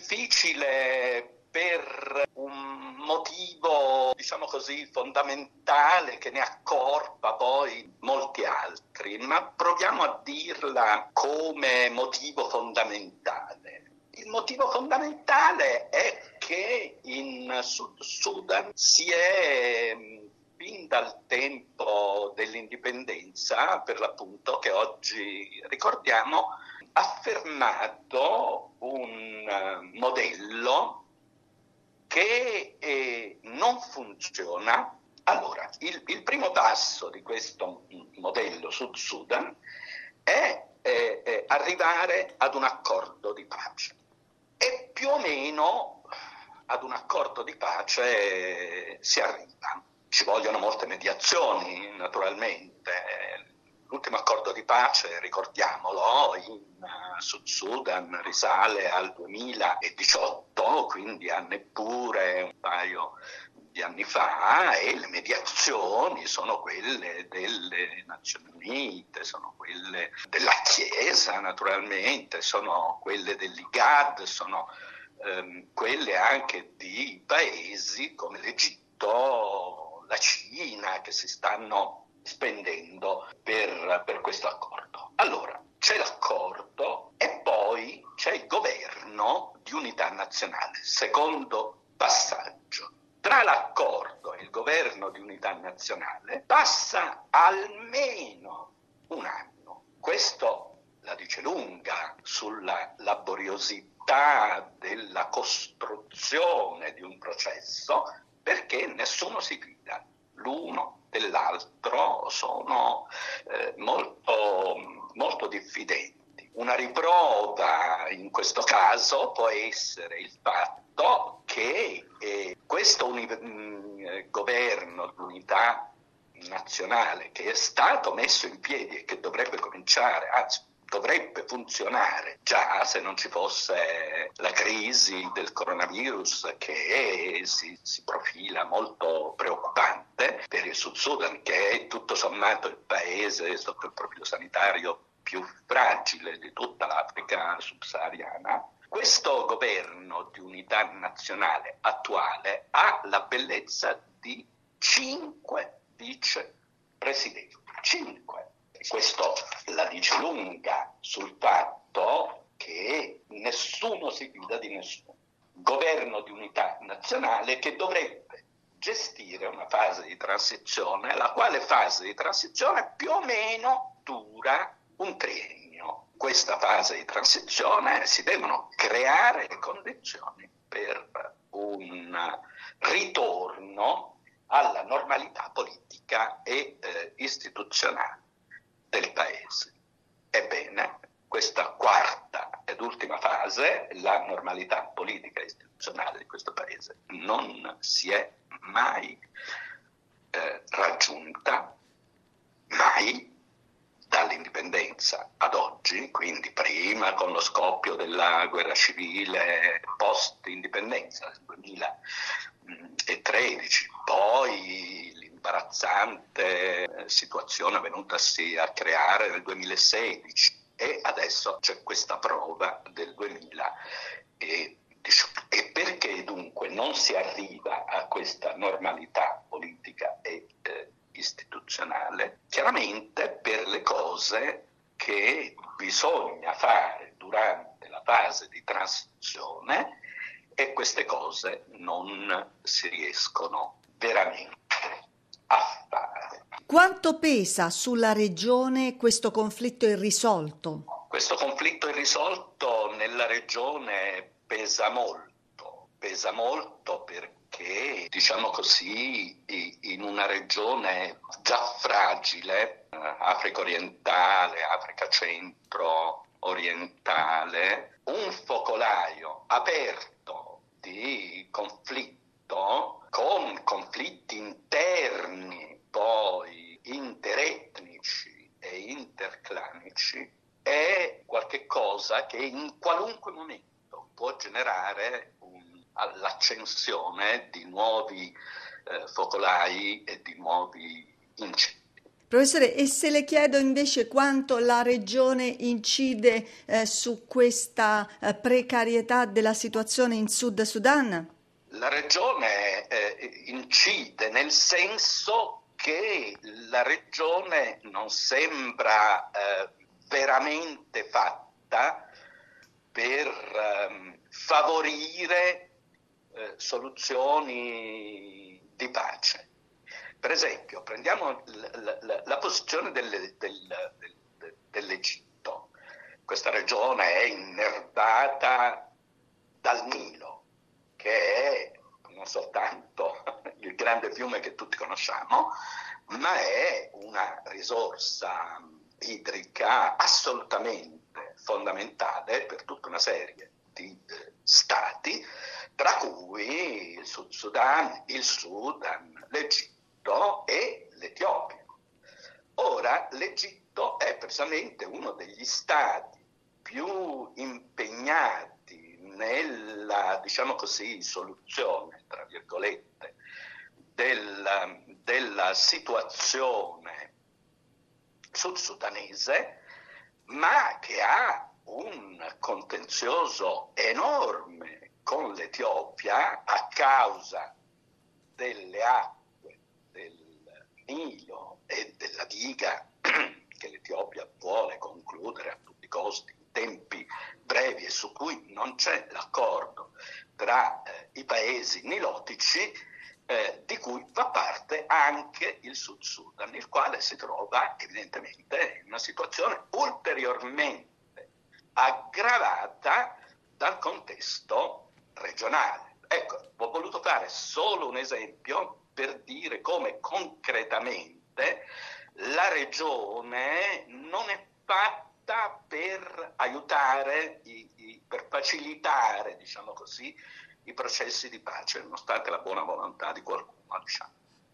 difficile per un motivo, diciamo così, fondamentale che ne accorpa poi molti altri, ma proviamo a dirla come motivo fondamentale. Il motivo fondamentale è che in Sud Sudan si è fin dal tempo dell'indipendenza, per l'appunto, che oggi ricordiamo, affermato un modello che non funziona. Allora, il primo passo di questo modello Sud Sudan è arrivare ad un accordo di pace. E più o meno ad un accordo di pace si arriva. Ci vogliono molte mediazioni, naturalmente. L'ultimo accordo di pace, ricordiamolo, in Sud Sudan risale al 2018, quindi a neppure un paio di anni fa, e le mediazioni sono quelle delle Nazioni Unite, sono quelle della Chiesa, naturalmente, sono quelle dell'IGAD, sono quelle anche di paesi come l'Egitto, la Cina, che si stanno spendendo per questo accordo. Allora, c'è l'accordo e poi c'è il governo di unità nazionale. Secondo passaggio. Tra l'accordo e il governo di unità nazionale passa almeno un anno. Questo la dice lunga sulla laboriosità della costruzione di un processo, perché nessuno si fida l'uno dell'altro, sono molto diffidenti. Una riprova in questo caso può essere il fatto che questo governo di unità nazionale, che è stato messo in piedi e che dovrebbe cominciare, anzi dovrebbe funzionare già se non ci fosse la crisi del coronavirus, che si profila molto preoccupante per il Sud Sudan, che è tutto sommato il paese sotto il profilo sanitario più fragile di tutta l'Africa subsahariana. Questo governo di unità nazionale attuale ha la bellezza di 5 vicepresidenti. 5. Questo la dice lunga sul fatto che nessuno si fida di nessuno. Governo di unità nazionale che dovrebbe gestire una fase di transizione, la quale fase di transizione più o meno dura un triennio. Questa fase di transizione si devono creare le condizioni per un ritorno alla normalità politica e istituzionale del paese. Ebbene, questa quarta ed ultima fase, la normalità politica e istituzionale di questo paese, non si è mai raggiunta, mai, dall'indipendenza ad oggi, quindi prima con lo scoppio della guerra civile post-indipendenza del 2013, poi l'imbarazzante situazione venutasi a creare nel 2016 e adesso c'è questa prova del 2018. E perché dunque non si arriva a questa normalità politica e istituzionale? Chiaramente per le cose che bisogna fare durante la fase di transizione, e queste cose non si riescono veramente a fare. Quanto pesa sulla regione questo conflitto irrisolto? Questo conflitto irrisolto nella regione pesa molto perché, diciamo così, in una regione già fragile, Africa orientale, Africa centro-orientale, un focolaio aperto di conflitto, con conflitti interni poi interetnici e interclanici, è qualche cosa che in qualunque momento può generare l'accensione di nuovi focolai e di nuovi incendi. Professore, e se le chiedo invece quanto la regione incide su questa precarietà della situazione in Sud Sudan? La regione incide nel senso che la regione non sembra veramente fatta per favorire soluzioni di pace. Per esempio, prendiamo la posizione dell'Egitto. Questa regione è innervata dal Nilo, che è non soltanto il grande fiume che tutti conosciamo, ma è una risorsa idrica assolutamente fondamentale per tutta una serie di stati, tra cui il Sud Sudan, l'Egitto e l'Etiopia. Ora, l'Egitto è precisamente uno degli stati più impegnati nella, diciamo così, soluzione, tra virgolette, della situazione sud-sudanese, ma che ha un contenzioso enorme con l'Etiopia a causa delle acque del Nilo e della diga che l'Etiopia vuole concludere a tutti i costi in tempi brevi e su cui non c'è l'accordo tra i paesi nilotici, di cui fa parte anche il Sud Sudan, il quale si trova evidentemente in una situazione ulteriormente aggravata dal contesto regionale. Ecco, ho voluto fare solo un esempio per dire come concretamente la regione non è fatta per aiutare, per facilitare, diciamo così, i processi di pace, nonostante la buona volontà di qualcuno, diciamo.